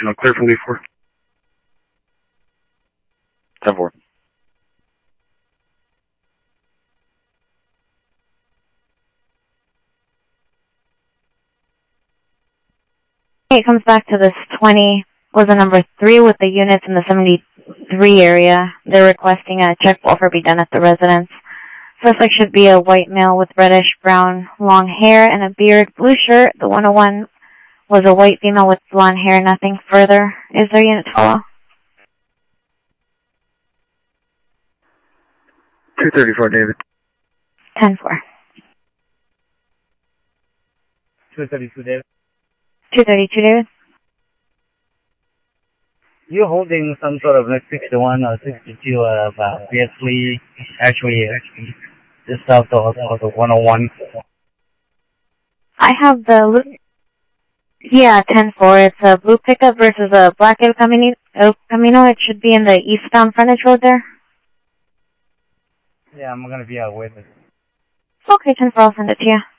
Clear for lead 4. 10-4. It comes back to this 20, was the number 3 with the units in the 73 area. They're requesting a check will be done at the residence. Suspect should be a white male with reddish-brown long hair and a beard, blue shirt. The 101 was a white female with blonde hair, nothing further. Is there unit to follow? 234, David. 10-4. 232, David. 232, David. You're holding some sort of like 61 or 62 BS3, actually just south of the 101. I have the, yeah, 10-4. It's a blue pickup versus a black El Camino. It should be in the eastbound frontage road there. Yeah, I'm going to be out with it. Okay, 10-4, I'll send it to you.